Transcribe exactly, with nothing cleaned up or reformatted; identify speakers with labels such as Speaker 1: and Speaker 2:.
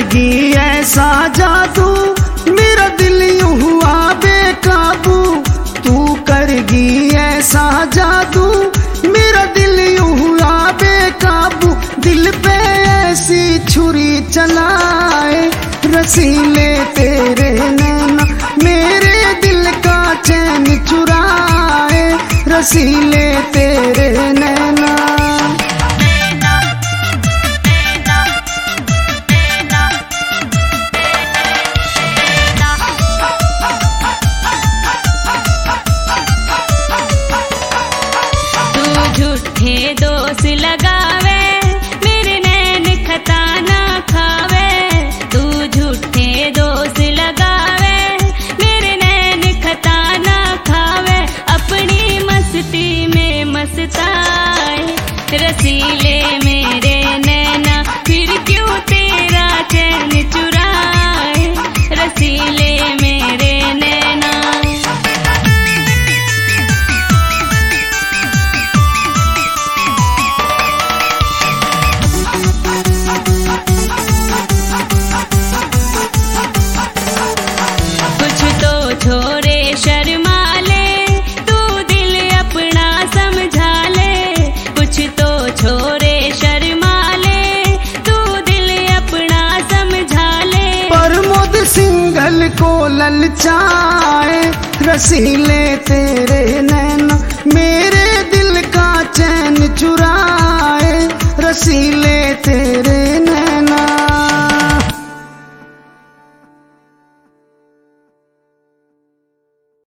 Speaker 1: करेगी ऐसा जादू, मेरा दिल यूं हुआ बेकाबू। तू करेगी ऐसा जादू, मेरा दिल यूं हुआ बेकाबू। दिल पे ऐसी छुरी चलाए, रसीले तेरे नैना मेरे दिल का चैन चुराए, रसीले तेरे नैना।
Speaker 2: झूठे दोष लगावे, मेरे नैन खता ना खावे। तू झूठे दोष लगावे, मेरे नैन खता ना खावे। अपनी मस्ती में मस्ताए, रसीले मेरे नैना फिर क्यों तेरा चैन चुराए, रसीले मेरे नैना। छोरे शर्मा ले, तू दिल अपना समझा ले। कुछ तो छोरे शर्मा ले, तू दिल अपना समझा ले।
Speaker 1: प्रमोद सिंघल को ललचाए, रसीले तेरे नैना मेरे दिल का चैन चुराए, रसीले तेरे